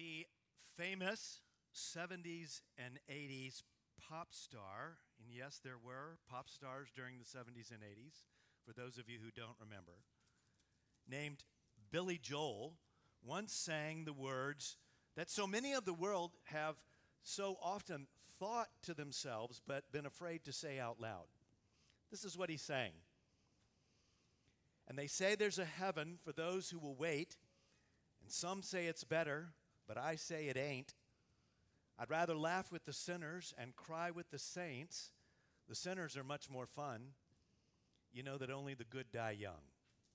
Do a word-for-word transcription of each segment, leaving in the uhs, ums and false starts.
The famous seventies and eighties pop star, and yes, there were pop stars during the seventies and eighties, for those of you who don't remember, named Billy Joel, once sang the words that so many of the world have so often thought to themselves but been afraid to say out loud. This is what he sang. And they say there's a heaven for those who will wait, and some say it's better, but I say it ain't. I'd rather laugh with the sinners and cry with the saints. The sinners are much more fun. You know that only the good die young.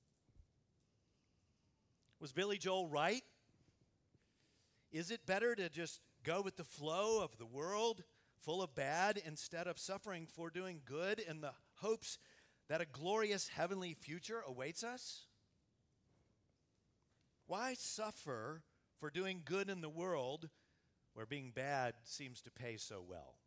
Was Billy Joel right? Is it better to just go with the flow of the world full of bad instead of suffering for doing good in the hopes that a glorious heavenly future awaits us? Why suffer for doing good in the world where being bad seems to pay so well?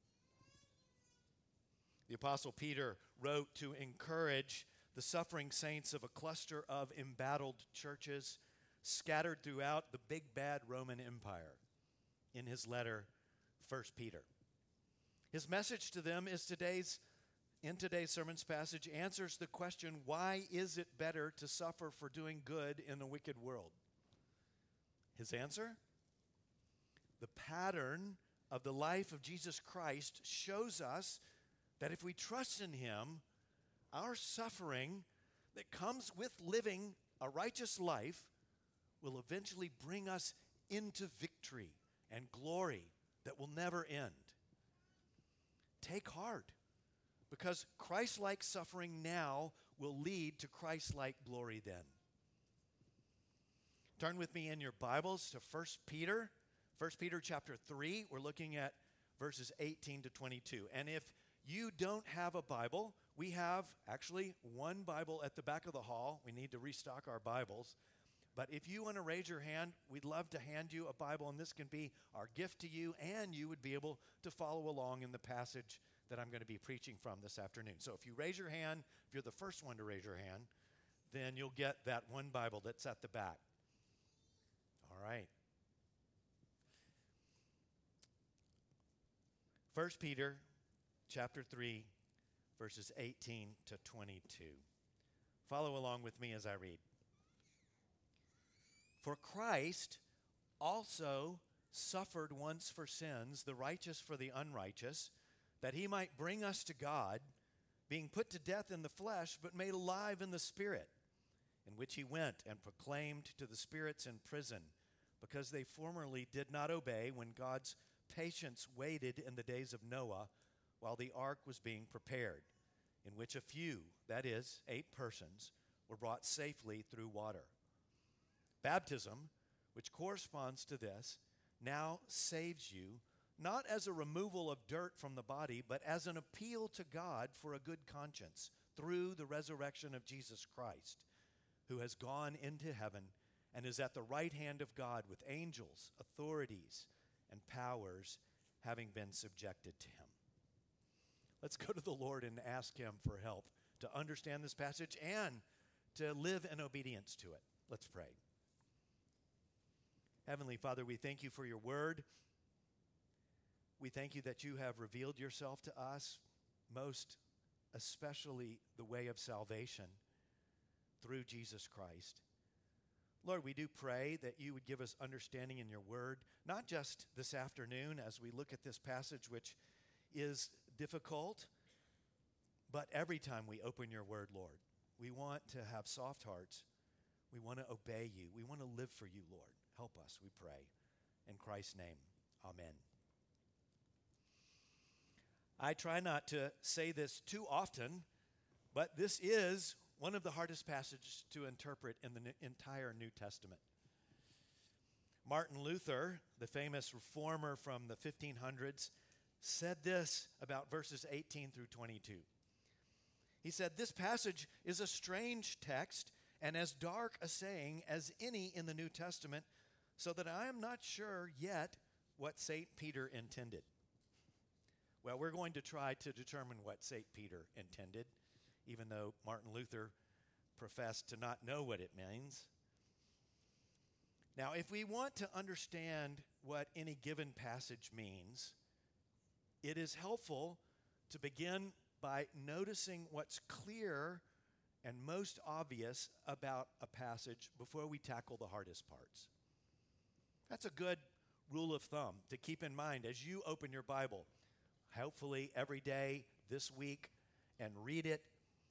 The Apostle Peter wrote to encourage the suffering saints of a cluster of embattled churches scattered throughout the big bad Roman Empire in his letter, First Peter. His message to them is today's, in today's sermon's passage, answers the question, why is it better to suffer for doing good in a wicked world? His answer? The pattern of the life of Jesus Christ shows us that if we trust in him, our suffering that comes with living a righteous life will eventually bring us into victory and glory that will never end. Take heart, because Christ-like suffering now will lead to Christ-like glory then. Turn with me in your Bibles to First Peter. First Peter chapter three, we're looking at verses eighteen to twenty-two. And if you don't have a Bible, we have actually one Bible at the back of the hall. We need to restock our Bibles. But if you want to raise your hand, we'd love to hand you a Bible, and this can be our gift to you, and you would be able to follow along in the passage that I'm going to be preaching from this afternoon. So if you raise your hand, if you're the first one to raise your hand, then you'll get that one Bible that's at the back. All right. First Peter chapter three, verses eighteen to twenty-two. Follow along with me as I read. For Christ also suffered once for sins, the righteous for the unrighteous, that he might bring us to God, being put to death in the flesh, but made alive in the Spirit, in which he went and proclaimed to the spirits in prison, because they formerly did not obey when God's patience waited in the days of Noah while the ark was being prepared, in which a few, that is, eight persons, were brought safely through water. Baptism, which corresponds to this, now saves you, not as a removal of dirt from the body, but as an appeal to God for a good conscience through the resurrection of Jesus Christ, who has gone into heaven and is at the right hand of God with angels, authorities, and powers having been subjected to him. Let's go to the Lord and ask him for help to understand this passage and to live in obedience to it. Let's pray. Heavenly Father, we thank you for your word. We thank you that you have revealed yourself to us, most especially the way of salvation through Jesus Christ. Lord, we do pray that you would give us understanding in your word, not just this afternoon as we look at this passage, which is difficult, but every time we open your word, Lord. We want to have soft hearts. We want to obey you. We want to live for you, Lord. Help us, we pray. In Christ's name, amen. I try not to say this too often, but this is one of the hardest passages to interpret in the entire New Testament. Martin Luther, the famous reformer from the fifteen hundreds, said this about verses eighteen through twenty-two. He said, "This passage is a strange text and as dark a saying as any in the New Testament, so that I am not sure yet what Saint Peter intended." Well, we're going to try to determine what Saint Peter intended, even though Martin Luther professed to not know what it means. Now, if we want to understand what any given passage means, it is helpful to begin by noticing what's clear and most obvious about a passage before we tackle the hardest parts. That's a good rule of thumb to keep in mind as you open your Bible, hopefully every day this week, and read it,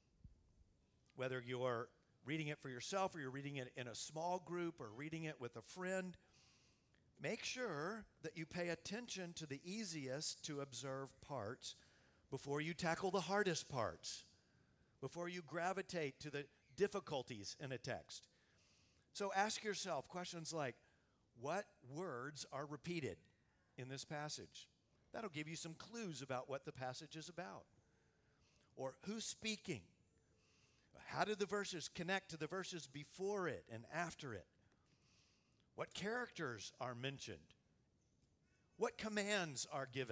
whether you're reading it for yourself or you're reading it in a small group or reading it with a friend. Make sure that you pay attention to the easiest to observe parts before you tackle the hardest parts, before you gravitate to the difficulties in a text. So ask yourself questions like, what words are repeated in this passage? That'll give you some clues about what the passage is about. Or who's speaking? How do the verses connect to the verses before it and after it? What characters are mentioned? What commands are given?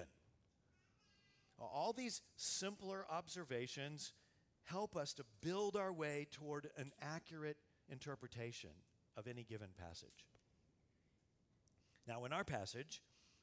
All these simpler observations help us to build our way toward an accurate interpretation of any given passage. Now, in our passage,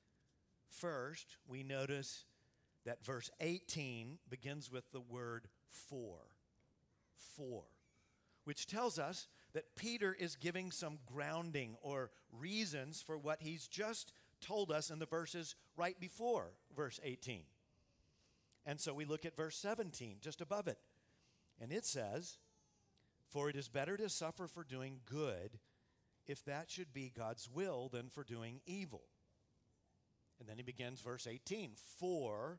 first, we notice that verse eighteen begins with the word for. For. Which tells us that Peter is giving some grounding or reasons for what he's just told us in the verses right before verse eighteen. And so we look at verse seventeen, just above it. And it says, "For it is better to suffer for doing good, if that should be God's will, than for doing evil." And then he begins verse eighteen, for.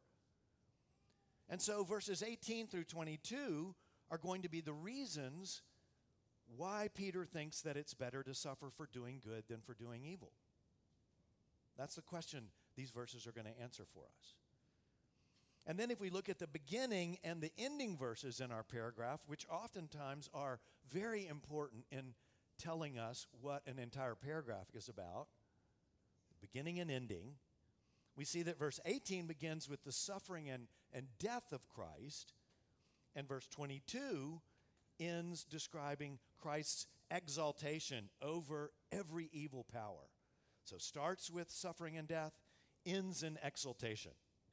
And so verses eighteen through twenty-two are going to be the reasons why Peter thinks that it's better to suffer for doing good than for doing evil. That's the question these verses are going to answer for us. And then if we look at the beginning and the ending verses in our paragraph, which oftentimes are very important in telling us what an entire paragraph is about, beginning and ending, we see that verse eighteen begins with the suffering and, and death of Christ, and verse twenty-two ends describing Christ's exaltation over every evil power. So starts with suffering and death, ends in exaltation.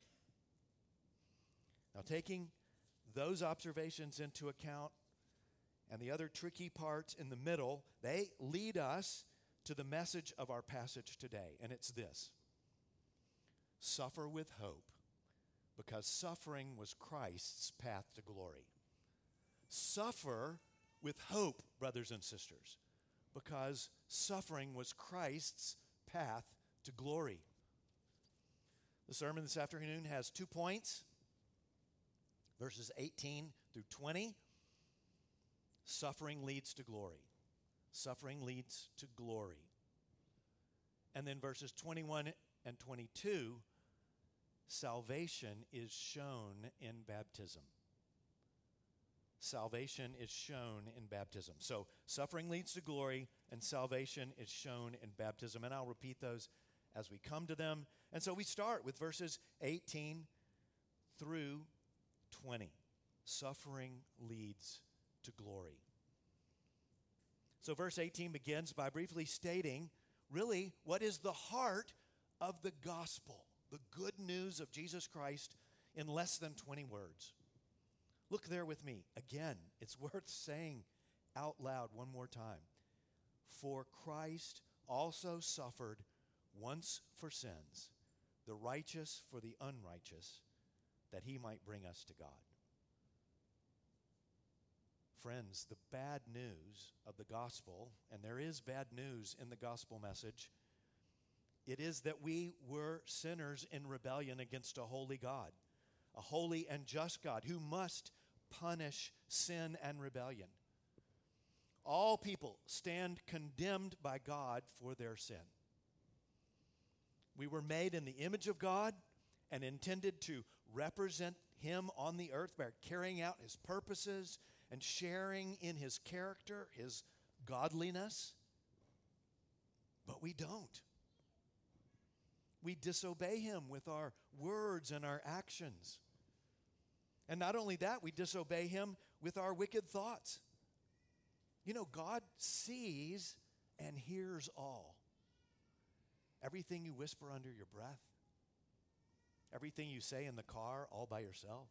Now, taking those observations into account and the other tricky parts in the middle, they lead us to the message of our passage today, and it's this: suffer with hope, because suffering was Christ's path to glory. Suffer with hope, brothers and sisters, because suffering was Christ's path to glory. The sermon this afternoon has two points, verses eighteen through twenty. Suffering leads to glory. Suffering leads to glory. And then verses twenty-one and twenty-two, salvation is shown in baptism. Salvation is shown in baptism. So suffering leads to glory, and salvation is shown in baptism. And I'll repeat those as we come to them. And so we start with verses eighteen through twenty. Suffering leads to glory. So verse eighteen begins by briefly stating, really, what is the heart of the gospel, the good news of Jesus Christ, in less than twenty words. Look there with me. Again, it's worth saying out loud one more time. For Christ also suffered once for sins, the righteous for the unrighteous, that he might bring us to God. Friends, the bad news of the gospel, and there is bad news in the gospel message, it is that we were sinners in rebellion against a holy God, a holy and just God who must punish sin and rebellion. All people stand condemned by God for their sin. We were made in the image of God and intended to represent him on the earth by carrying out his purposes and sharing in his character, his godliness. But we don't. We disobey him with our words and our actions. And not only that, we disobey him with our wicked thoughts. You know, God sees and hears all. Everything you whisper under your breath, everything you say in the car all by yourself,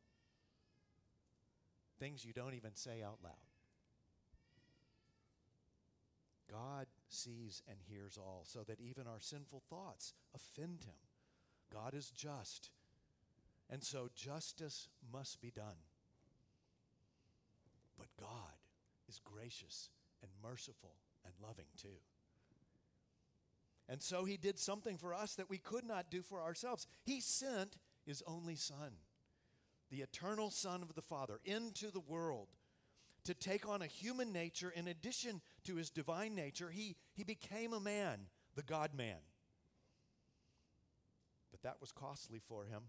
things you don't even say out loud. God sees and hears all, so that even our sinful thoughts offend him. God is just, and so justice must be done. But God is gracious and merciful and loving too. And so he did something for us that we could not do for ourselves. He sent his only Son, the eternal Son of the Father, into the world to take on a human nature. In addition to his divine nature, he, he became a man, the God-man. But that was costly for him.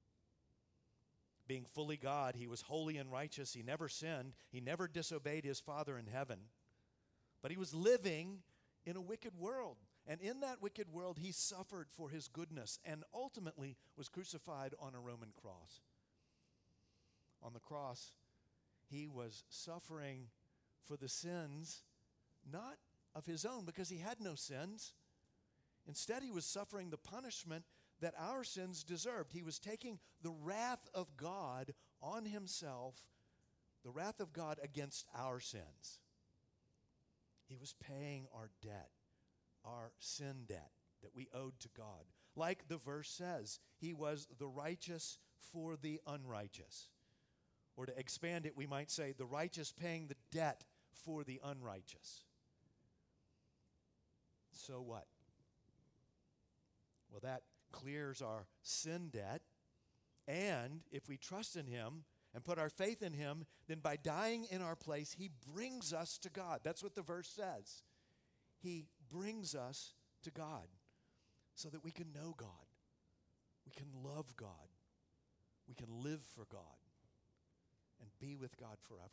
Being fully God, he was holy and righteous. He never sinned. He never disobeyed his Father in heaven. But he was living in a wicked world. And in that wicked world, he suffered for his goodness and ultimately was crucified on a Roman cross. On the cross, he was suffering for the sins, not of his own, because he had no sins. Instead, he was suffering the punishment that our sins deserved. He was taking the wrath of God on himself, the wrath of God against our sins. He was paying our debt, our sin debt that we owed to God. Like the verse says, he was the righteous for the unrighteous. Or to expand it, we might say, the righteous paying the debt for the unrighteous. So what? Well, that clears our sin debt. And if we trust in him and put our faith in him, then by dying in our place, he brings us to God. That's what the verse says. He brings us to God so that we can know God. We can love God. We can live for God and be with God forever.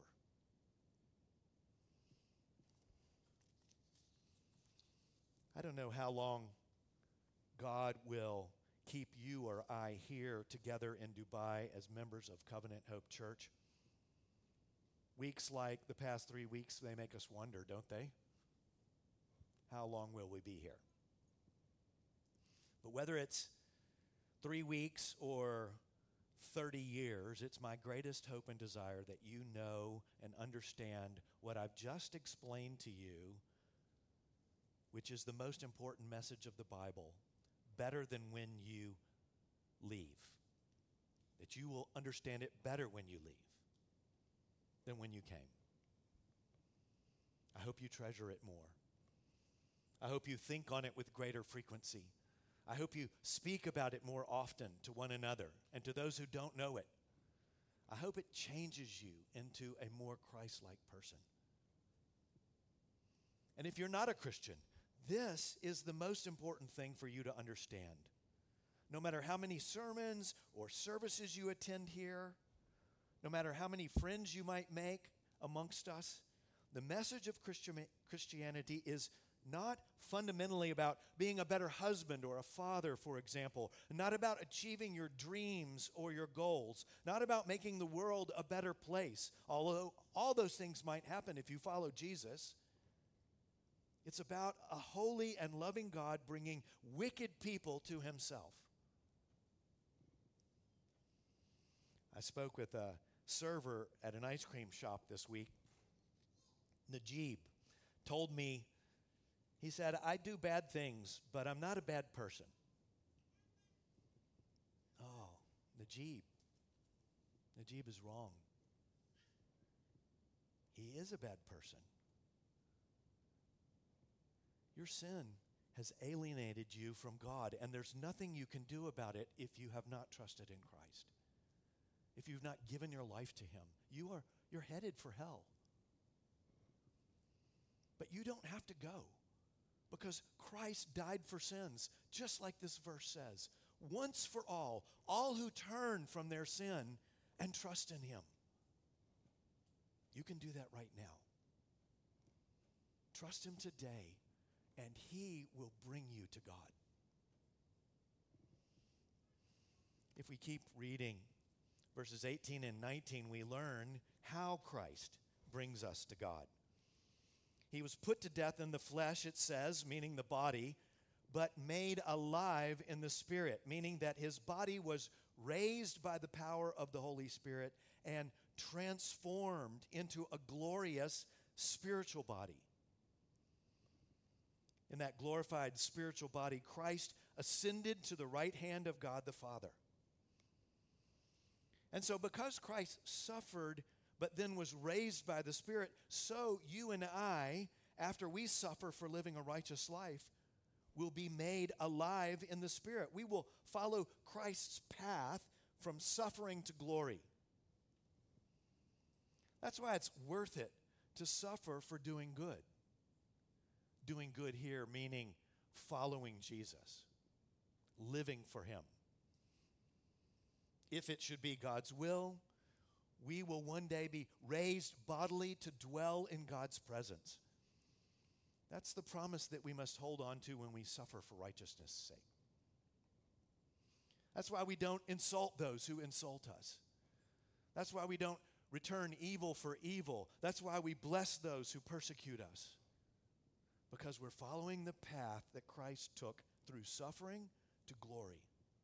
I don't know how long God will keep you or I here together in Dubai as members of Covenant Hope Church. Weeks like the past three weeks, they make us wonder, don't they? How long will we be here? But whether it's three weeks or thirty years, it's my greatest hope and desire that you know and understand what I've just explained to you, which is the most important message of the Bible, better than when you leave. That you will understand it better when you leave than when you came. I hope you treasure it more. I hope you think on it with greater frequency. I hope you speak about it more often to one another and to those who don't know it. I hope it changes you into a more Christ-like person. And if you're not a Christian, this is the most important thing for you to understand. No matter how many sermons or services you attend here, no matter how many friends you might make amongst us, the message of Christian, Christianity is not fundamentally about being a better husband or a father, for example, not about achieving your dreams or your goals, not about making the world a better place, although all those things might happen if you follow Jesus. It's about a holy and loving God bringing wicked people to himself. I spoke with a server at an ice cream shop this week. Najib told me, he said, I do bad things, but I'm not a bad person. Oh, Najib. Najib is wrong. He is a bad person. Your sin has alienated you from God, and there's nothing you can do about it if you have not trusted in Christ. If you've not given your life to him, you are you're headed for hell. But you don't have to go, because Christ died for sins, just like this verse says, once for all, all who turn from their sin and trust in him. You can do that right now. Trust him today, and he will bring you to God. If we keep reading verses eighteen and nineteen, we learn how Christ brings us to God. He was put to death in the flesh, it says, meaning the body, but made alive in the spirit, meaning that his body was raised by the power of the Holy Spirit and transformed into a glorious spiritual body. In that glorified spiritual body, Christ ascended to the right hand of God the Father. And so because Christ suffered but then was raised by the Spirit, so you and I, after we suffer for living a righteous life, will be made alive in the Spirit. We will follow Christ's path from suffering to glory. That's why it's worth it to suffer for doing good. Doing good here meaning following Jesus, living for him. If it should be God's will, we will one day be raised bodily to dwell in God's presence. That's the promise that we must hold on to when we suffer for righteousness' sake. That's why we don't insult those who insult us. That's why we don't return evil for evil. That's why we bless those who persecute us. Because we're following the path that Christ took through suffering to glory.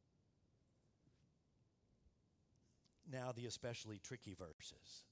Now the especially tricky verses.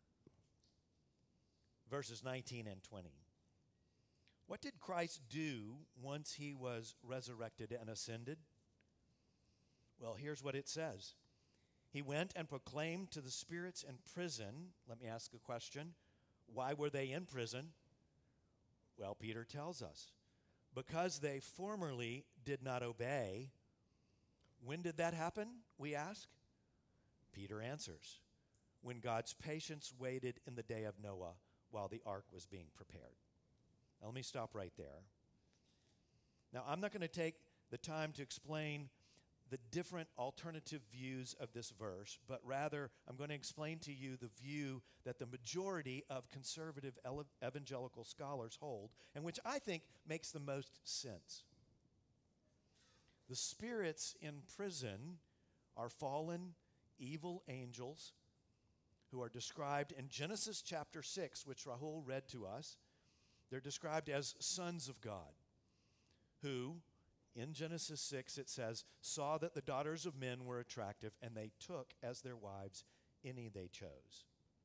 Verses nineteen and twenty. What did Christ do once he was resurrected and ascended? Well, here's what it says. He went and proclaimed to the spirits in prison. Let me ask a question. Why were they in prison? Well, Peter tells us. Because they formerly did not obey. When did that happen, we ask? Peter answers. When God's patience waited in the day of Noah while the ark was being prepared. Now, let me stop right there. Now, I'm not going to take the time to explain the different alternative views of this verse, but rather I'm going to explain to you the view that the majority of conservative evangelical scholars hold, and which I think makes the most sense. The spirits in prison are fallen, evil angels who are described in Genesis chapter six, which Rahul read to us. They're described as sons of God, who, in Genesis six, it says, saw that the daughters of men were attractive, and they took as their wives any they chose.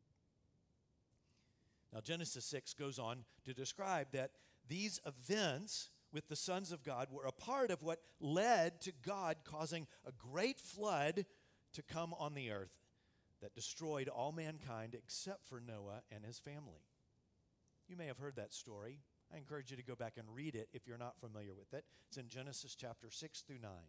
Now, Genesis six goes on to describe that these events with the sons of God were a part of what led to God causing a great flood to come on the earth that destroyed all mankind except for Noah and his family. You may have heard that story. I encourage you to go back and read it if you're not familiar with it. It's in Genesis chapter six through nine.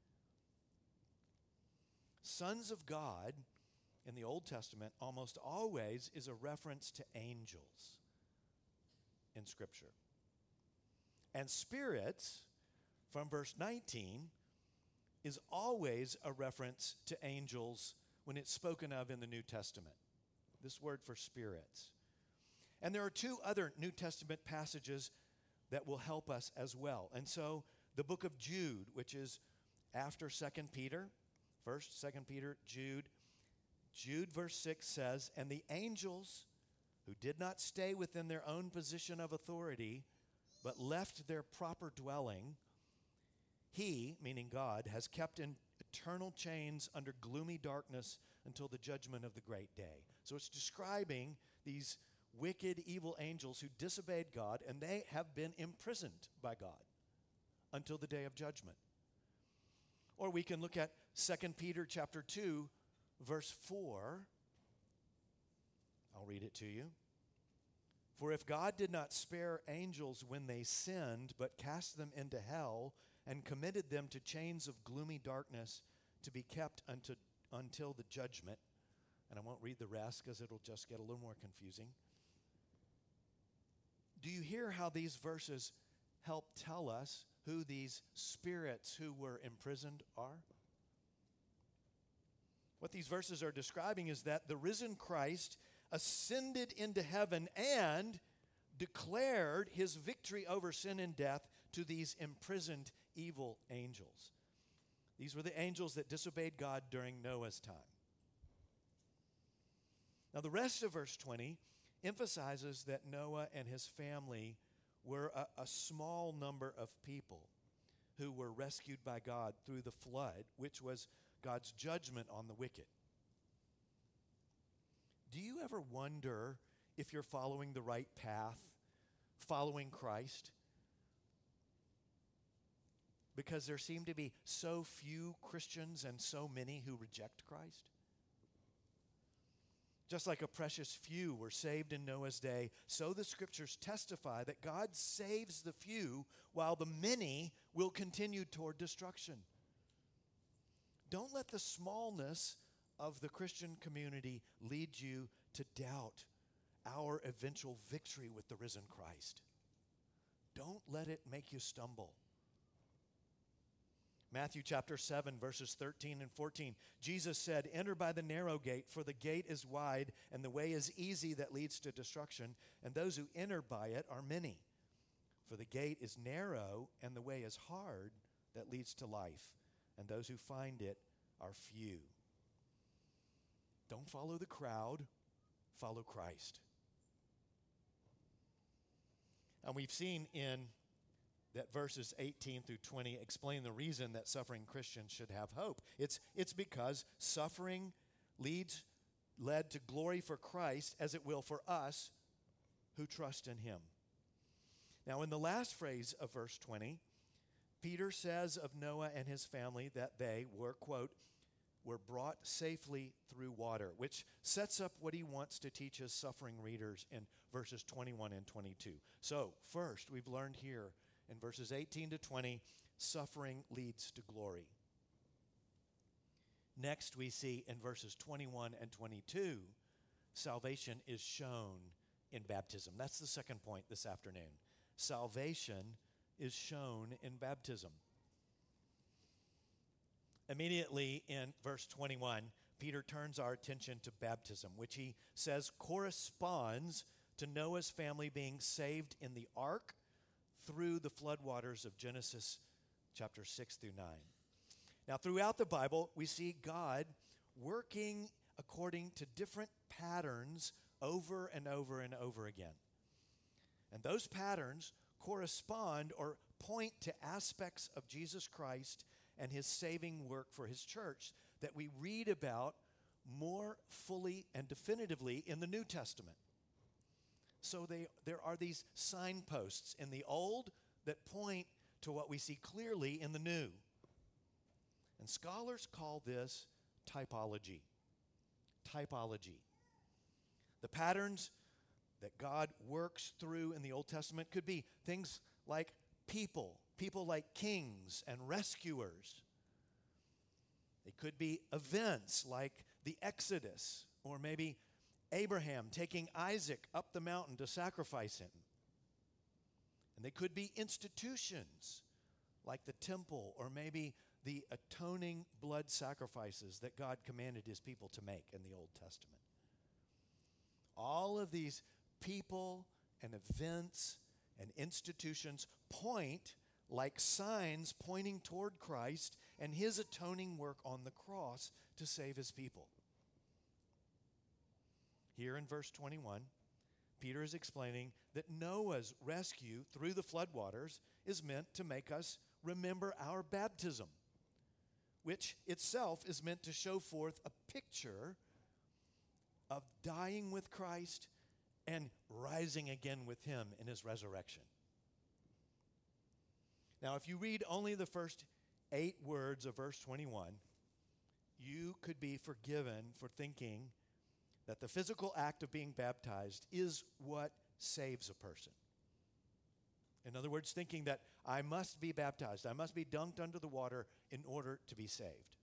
Sons of God in the Old Testament almost always is a reference to angels in Scripture. And spirits, from verse nineteen, is always a reference to angels when it's spoken of in the New Testament. This word for spirits. And there are two other New Testament passages that will help us as well. And so the book of Jude, which is after Second Peter, first, Second Peter, Jude, Jude verse six says, and the angels who did not stay within their own position of authority, but left their proper dwelling, he, meaning God, has kept in eternal chains under gloomy darkness until the judgment of the great day. So it's describing these wicked, evil angels who disobeyed God, and they have been imprisoned by God until the day of judgment. Or we can look at Second Peter chapter two, verse four. I'll read it to you. For if God did not spare angels when they sinned, but cast them into hell and committed them to chains of gloomy darkness to be kept unto, until the judgment, and I won't read the rest because it'll just get a little more confusing. Do you hear how these verses help tell us who these spirits who were imprisoned are? What these verses are describing is that the risen Christ ascended into heaven and declared his victory over sin and death to these imprisoned evil angels. These were the angels that disobeyed God during Noah's time. Now, the rest of verse twenty emphasizes that Noah and his family were a, a small number of people who were rescued by God through the flood, which was God's judgment on the wicked. Do you ever wonder if you're following the right path, following Christ? Because there seem to be so few Christians and so many who reject Christ. Just like a precious few were saved in Noah's day, so the scriptures testify that God saves the few while the many will continue toward destruction. Don't let the smallness of the Christian community lead you to doubt our eventual victory with the risen Christ. Don't let it make you stumble. Matthew chapter seven, verses thirteen and fourteen. Jesus said, "Enter by the narrow gate, for the gate is wide, and the way is easy that leads to destruction, and those who enter by it are many. For the gate is narrow, and the way is hard that leads to life, and those who find it are few." Don't follow the crowd, follow Christ. And we've seen in that verses eighteen through twenty explain the reason that suffering Christians should have hope. It's, it's because suffering leads, led to glory for Christ, as it will for us who trust in him. Now, in the last phrase of verse twenty, Peter says of Noah and his family that they were, quote, were brought safely through water, which sets up what he wants to teach his suffering readers in verses twenty-one and twenty-two. So, first, we've learned here in verses eighteen to twenty, suffering leads to glory. Next, we see in verses twenty-one and twenty-two, salvation is shown in baptism. That's the second point this afternoon. Salvation is shown in baptism. Immediately in verse twenty-one, Peter turns our attention to baptism, which he says corresponds to Noah's family being saved in the ark through the floodwaters of Genesis chapter six through nine. Now, throughout the Bible, we see God working according to different patterns over and over and over again. And those patterns correspond or point to aspects of Jesus Christ and his saving work for his church that we read about more fully and definitively in the New Testament. So they, there are these signposts in the Old that point to what we see clearly in the New. And scholars call this typology. Typology. The patterns that God works through in the Old Testament could be things like people, people like kings and rescuers. They could be events like the Exodus, or maybe Abraham taking Isaac up the mountain to sacrifice him. And they could be institutions like the temple, or maybe the atoning blood sacrifices that God commanded his people to make in the Old Testament. All of these people and events and institutions point like signs pointing toward Christ and his atoning work on the cross to save his people. Here in verse twenty-one, Peter is explaining that Noah's rescue through the floodwaters is meant to make us remember our baptism, which itself is meant to show forth a picture of dying with Christ and rising again with him in his resurrection. Now, if you read only the first eight words of verse twenty-one, you could be forgiven for thinking that the physical act of being baptized is what saves a person. In other words, thinking that I must be baptized, I must be dunked under the water in order to be saved.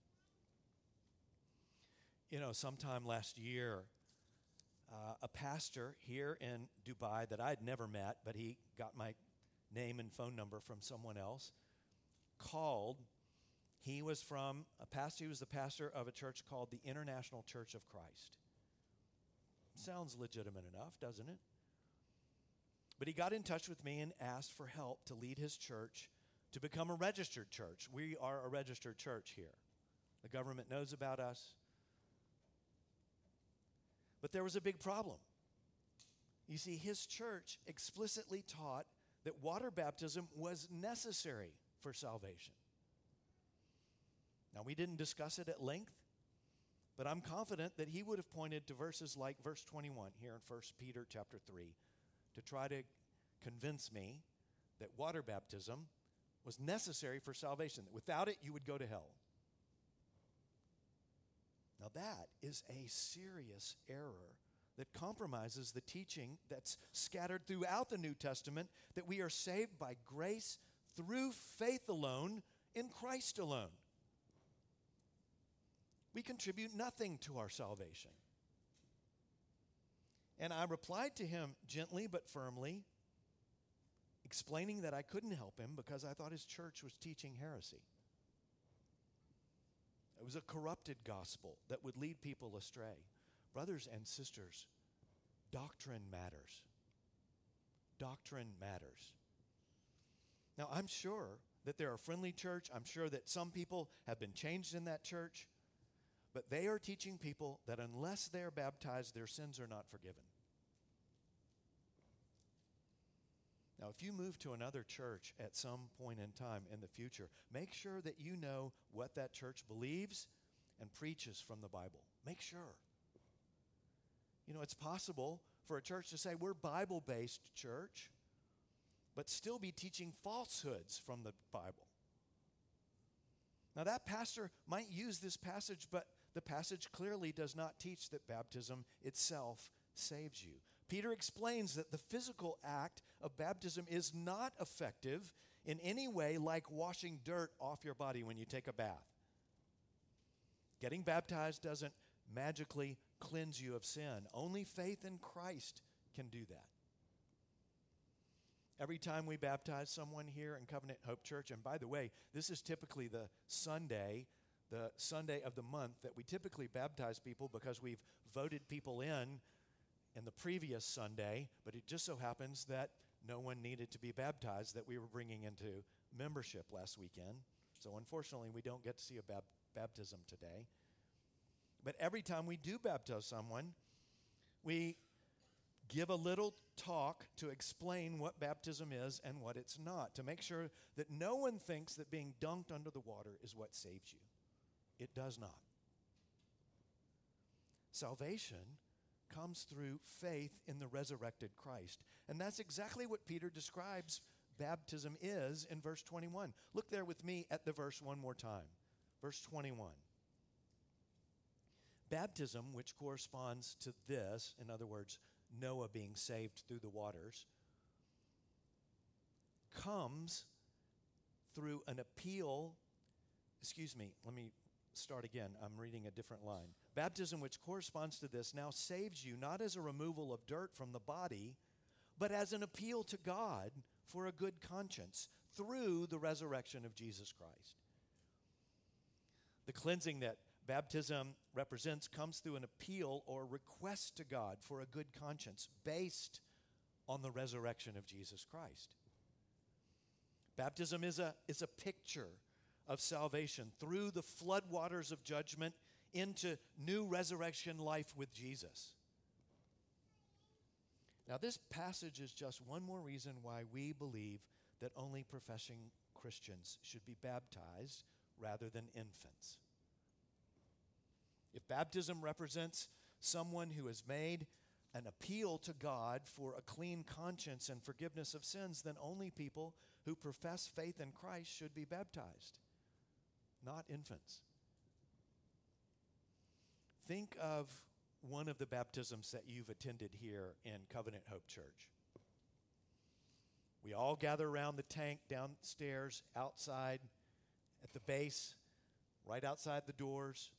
You know, sometime last year, uh, a pastor here in Dubai that I'd never met, but he got my name and phone number from someone else, called. He was from a pastor, he was the pastor of a church called the International Church of Christ. Sounds legitimate enough, doesn't it? But he got in touch with me and asked for help to lead his church to become a registered church. We are a registered church here. The government knows about us. But there was a big problem. You see, his church explicitly taught that water baptism was necessary for salvation. Now, we didn't discuss it at length, but I'm confident that he would have pointed to verses like verse twenty-one here in First Peter chapter three to try to convince me that water baptism was necessary for salvation, that without it you would go to hell. Now that is a serious error that compromises the teaching that's scattered throughout the New Testament, that we are saved by grace through faith alone in Christ alone. We contribute nothing to our salvation. And I replied to him gently but firmly, explaining that I couldn't help him because I thought his church was teaching heresy. It was a corrupted gospel that would lead people astray. Brothers and sisters, doctrine matters. Doctrine matters. Now, I'm sure that they're a friendly church. I'm sure that some people have been changed in that church. But they are teaching people that unless they are baptized, their sins are not forgiven. Now, if you move to another church at some point in time in the future, make sure that you know what that church believes and preaches from the Bible. Make sure. You know, it's possible for a church to say, we're Bible-based church, but still be teaching falsehoods from the Bible. Now, that pastor might use this passage, but the passage clearly does not teach that baptism itself saves you. Peter explains that the physical act of baptism is not effective in any way like washing dirt off your body when you take a bath. Getting baptized doesn't magically cleanse you of sin. Only faith in Christ can do that. Every time we baptize someone here in Covenant Hope Church, and by the way, this is typically the Sunday, the Sunday of the month that we typically baptize people because we've voted people in in the previous Sunday, but it just so happens that no one needed to be baptized that we were bringing into membership last weekend. So unfortunately, we don't get to see a bap- baptism today. But every time we do baptize someone, we give a little talk to explain what baptism is and what it's not, to make sure that no one thinks that being dunked under the water is what saves you. It does not. Salvation comes through faith in the resurrected Christ. And that's exactly what Peter describes baptism is in verse twenty-one. Look there with me at the verse one more time. Verse twenty-one. Baptism, which corresponds to this, in other words, Noah being saved through the waters, comes through an appeal. Excuse me, let me start again. I'm reading a different line. Baptism, which corresponds to this, now saves you not as a removal of dirt from the body, but as an appeal to God for a good conscience through the resurrection of Jesus Christ. The cleansing that baptism represents comes through an appeal or request to God for a good conscience based on the resurrection of Jesus Christ. Baptism is a, is a picture of salvation through the floodwaters of judgment into new resurrection life with Jesus. Now, this passage is just one more reason why we believe that only professing Christians should be baptized rather than infants. If baptism represents someone who has made an appeal to God for a clean conscience and forgiveness of sins, then only people who profess faith in Christ should be baptized, not infants. Think of one of the baptisms that you've attended here in Covenant Hope Church. We all gather around the tank downstairs, outside, at the base, right outside the doors.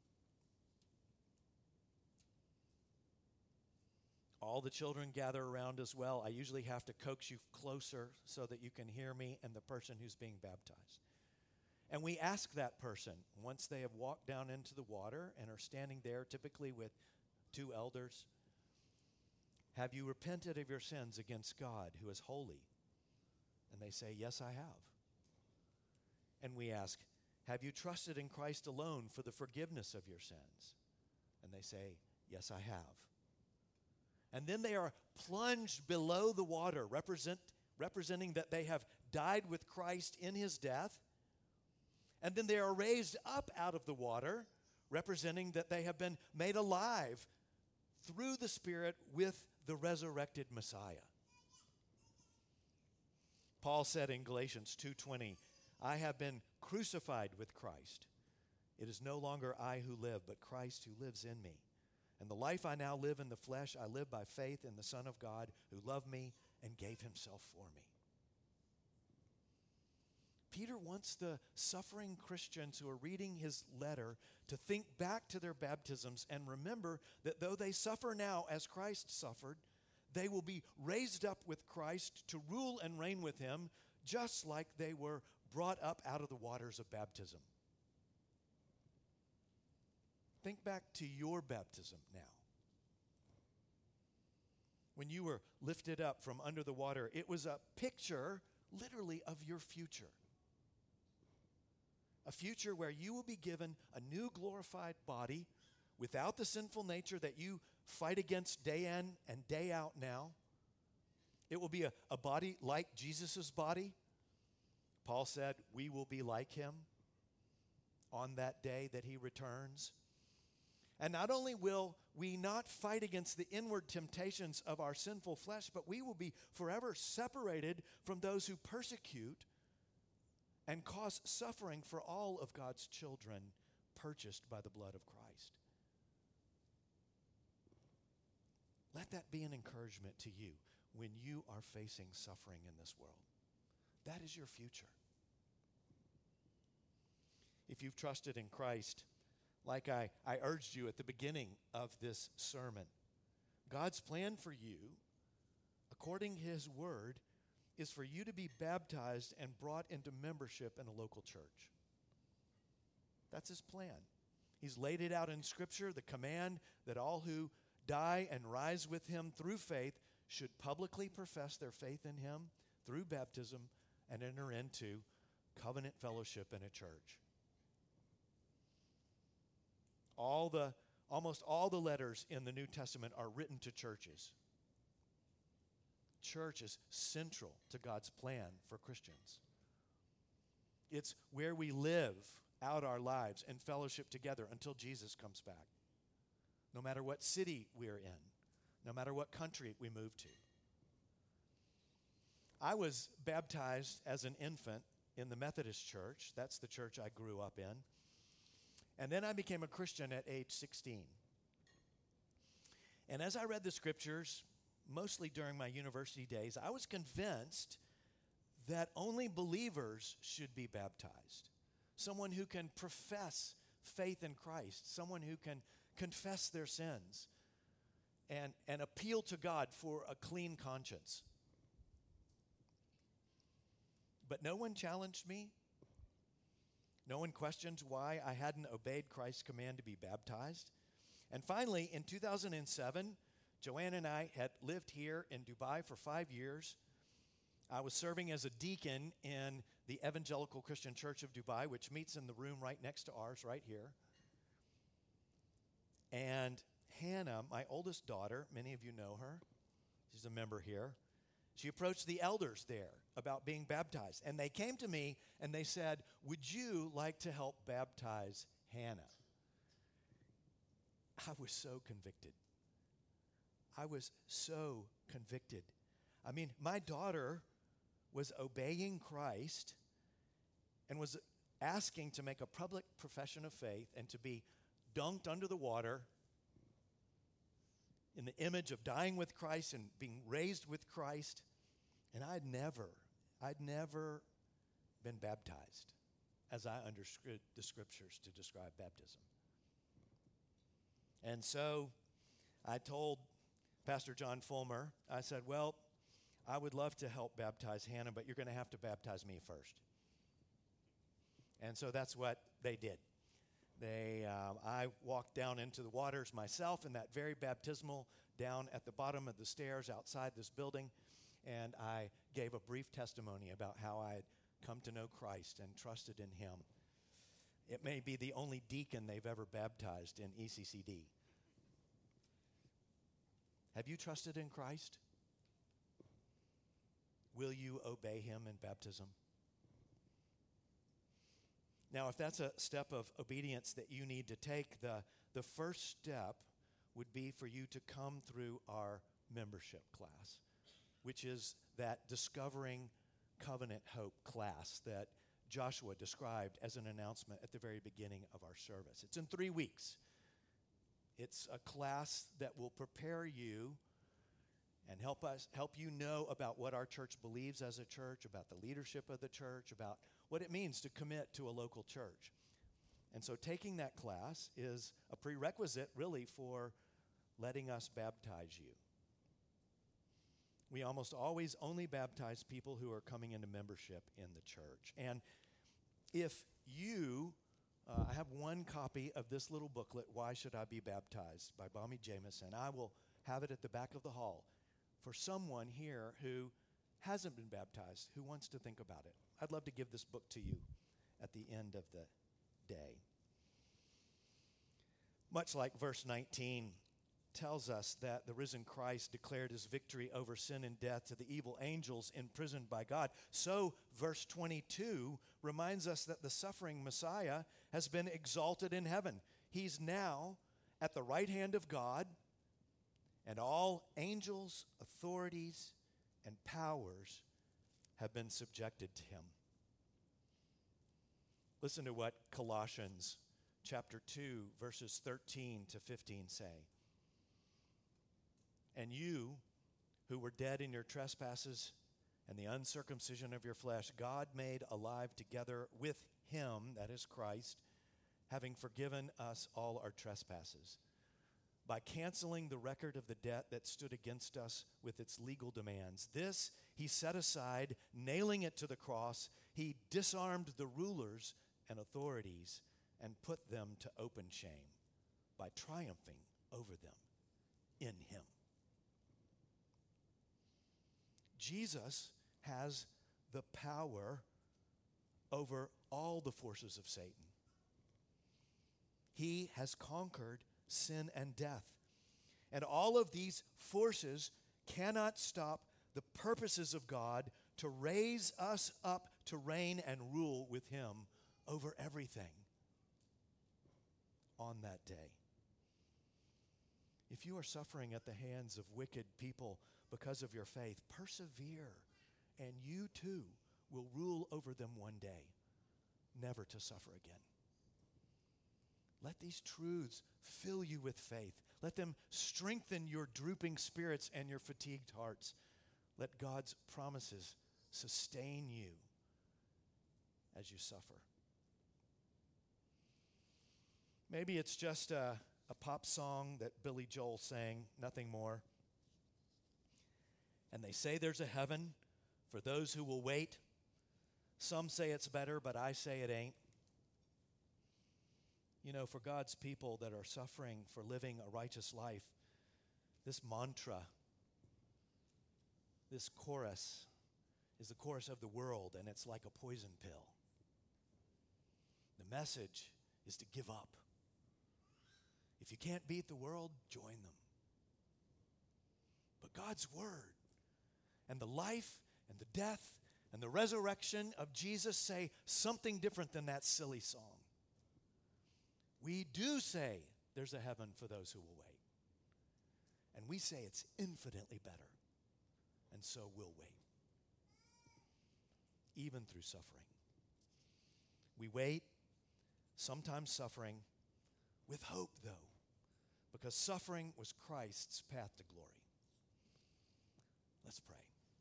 All the children gather around as well. I usually have to coax you closer so that you can hear me and the person who's being baptized. And we ask that person, once they have walked down into the water and are standing there, typically with two elders, have you repented of your sins against God, who is holy? And they say, yes, I have. And we ask, have you trusted in Christ alone for the forgiveness of your sins? And they say, yes, I have. And then they are plunged below the water, represent, representing that they have died with Christ in his death. And then they are raised up out of the water, representing that they have been made alive through the Spirit with the resurrected Messiah. Paul said in Galatians two twenty, I have been crucified with Christ. It is no longer I who live, but Christ who lives in me. And the life I now live in the flesh, I live by faith in the Son of God who loved me and gave himself for me. Peter wants the suffering Christians who are reading his letter to think back to their baptisms and remember that though they suffer now as Christ suffered, they will be raised up with Christ to rule and reign with him, just like they were brought up out of the waters of baptism. Think back to your baptism now. When you were lifted up from under the water, it was a picture, literally, of your future. A future where you will be given a new glorified body without the sinful nature that you fight against day in and day out now. It will be a, a body like Jesus' body. Paul said, we will be like him on that day that he returns. And not only will we not fight against the inward temptations of our sinful flesh, but we will be forever separated from those who persecute and cause suffering for all of God's children purchased by the blood of Christ. Let that be an encouragement to you when you are facing suffering in this world. That is your future. If you've trusted in Christ, like I, I urged you at the beginning of this sermon, God's plan for you, according to his word, is for you to be baptized and brought into membership in a local church. That's his plan. He's laid it out in Scripture, the command that all who die and rise with him through faith should publicly profess their faith in him through baptism and enter into covenant fellowship in a church. All the, almost all the letters in the New Testament are written to churches. Church is central to God's plan for Christians. It's where we live out our lives in fellowship together until Jesus comes back. No matter what city we're in, no matter what country we move to. I was baptized as an infant in the Methodist Church. That's the church I grew up in. And then I became a Christian at age sixteen. And as I read the Scriptures, mostly during my university days, I was convinced that only believers should be baptized. Someone who can profess faith in Christ, someone who can confess their sins and, and appeal to God for a clean conscience. But no one challenged me. No one questioned why I hadn't obeyed Christ's command to be baptized. And finally, in two thousand seven, Joanne and I had lived here in Dubai for five years. I was serving as a deacon in the Evangelical Christian Church of Dubai, which meets in the room right next to ours, right here. And Hannah, my oldest daughter, many of you know her. She's a member here. She approached the elders there about being baptized. And they came to me and they said, would you like to help baptize Hannah? I was so convicted. I was so convicted. I mean, my daughter was obeying Christ and was asking to make a public profession of faith and to be dunked under the water in the image of dying with Christ and being raised with Christ. And I'd never, I'd never been baptized as I understood the Scriptures to describe baptism. And so I told Pastor John Fulmer, I said, well, I would love to help baptize Hannah, but you're going to have to baptize me first. And so that's what they did. They, uh, I walked down into the waters myself in that very baptismal down at the bottom of the stairs outside this building, and I gave a brief testimony about how I had come to know Christ and trusted in him. It may be the only deacon they've ever baptized in E C C D. Have you trusted in Christ? will you obey him in baptism? Now, if that's a step of obedience that you need to take, the, the first step would be for you to come through our membership class, which is that Discovering Covenant Hope class that Joshua described as an announcement at the very beginning of our service. It's in three weeks. It's a class that will prepare you and help us help you know about what our church believes as a church, about the leadership of the church, about what it means to commit to a local church. And so taking that class is a prerequisite, really, for letting us baptize you. We almost always only baptize people who are coming into membership in the church. And if you, uh, I have one copy of this little booklet, Why Should I Be Baptized, by Bomi Jameson. I will have it at the back of the hall for someone here who hasn't been baptized, who wants to think about it. I'd love to give this book to you at the end of the day. Much like verse nineteen tells us that the risen Christ declared his victory over sin and death to the evil angels imprisoned by God, so verse twenty-two reminds us that the suffering Messiah has been exalted in heaven. He's now at the right hand of God, and all angels, authorities, and powers have been subjected to him. Listen to what Colossians chapter two, verses thirteen to fifteen say. And you, who were dead in your trespasses and the uncircumcision of your flesh, God made alive together with him, that is Christ, having forgiven us all our trespasses, by canceling the record of the debt that stood against us with its legal demands. This he set aside, nailing it to the cross. He disarmed the rulers and authorities and put them to open shame by triumphing over them in him. Jesus has the power over all the forces of Satan. He has conquered sin and death. And all of these forces cannot stop the purposes of God to raise us up to reign and rule with him over everything on that day. If you are suffering at the hands of wicked people because of your faith, persevere, and you too will rule over them one day, never to suffer again. Let these truths fill you with faith. Let them strengthen your drooping spirits and your fatigued hearts. Let God's promises sustain you as you suffer. Maybe it's just a, a pop song that Billy Joel sang, nothing more. And they say there's a heaven for those who will wait. Some say it's better, but I say it ain't. You know, for God's people that are suffering for living a righteous life, this mantra, this chorus, is the chorus of the world, and it's like a poison pill. The message is to give up. If you can't beat the world, join them. But God's word and the life and the death and the resurrection of Jesus say something different than that silly song. We do say there's a heaven for those who will wait. And we say it's infinitely better. And so we'll wait. Even through suffering. We wait, sometimes suffering, with hope though, because suffering was Christ's path to glory. Let's pray.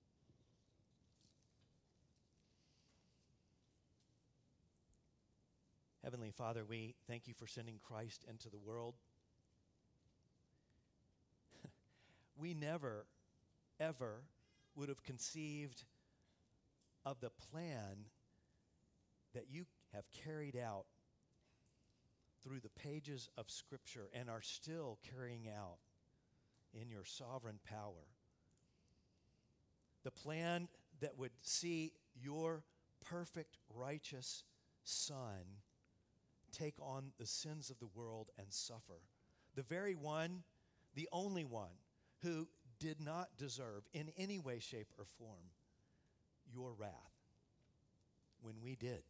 Heavenly Father, we thank you for sending Christ into the world. We never, ever would have conceived of the plan that you have carried out through the pages of Scripture and are still carrying out in your sovereign power. The plan that would see your perfect, righteous Son take on the sins of the world and suffer. The very one, the only one, who did not deserve in any way, shape, or form your wrath when we did.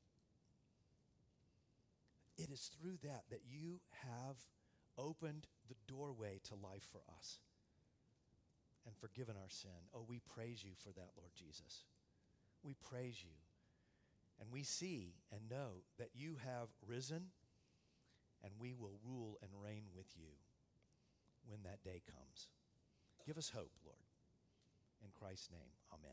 It is through that that you have opened the doorway to life for us and forgiven our sin. Oh, we praise you for that, Lord Jesus. We praise you. And we see and know that you have risen, and we will rule and reign with you when that day comes. Give us hope, Lord. In Christ's name, amen.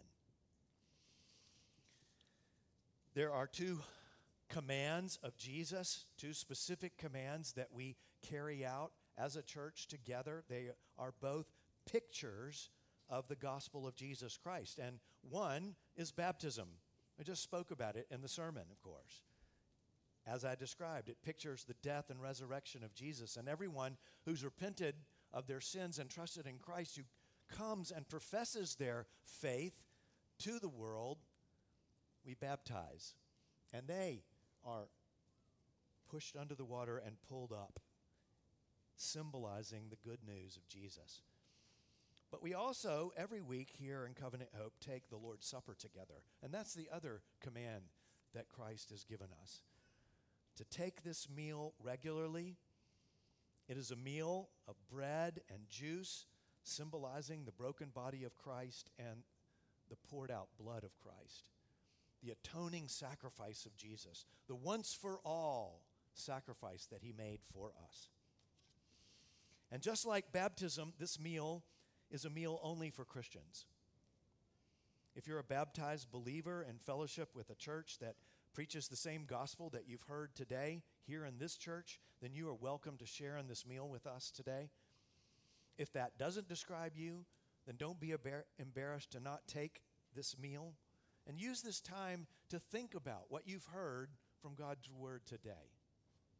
There are two commands of Jesus, two specific commands that we carry out as a church together. They are both pictures of the gospel of Jesus Christ. And one is baptism. I just spoke about it in the sermon, of course. As I described, it pictures the death and resurrection of Jesus. And everyone who's repented of their sins and trusted in Christ, who comes and professes their faith to the world, we baptize. And they are pushed under the water and pulled up, symbolizing the good news of Jesus. But we also, every week here in Covenant Hope, take the Lord's Supper together. And that's the other command that Christ has given us. To take this meal regularly. It is a meal of bread and juice, symbolizing the broken body of Christ and the poured out blood of Christ. The atoning sacrifice of Jesus, the once-for-all sacrifice that he made for us. And just like baptism, this meal is a meal only for Christians. If you're a baptized believer in fellowship with a church that preaches the same gospel that you've heard today here in this church, then you are welcome to share in this meal with us today. If that doesn't describe you, then don't be embarrassed to not take this meal. And use this time to think about what you've heard from God's word today.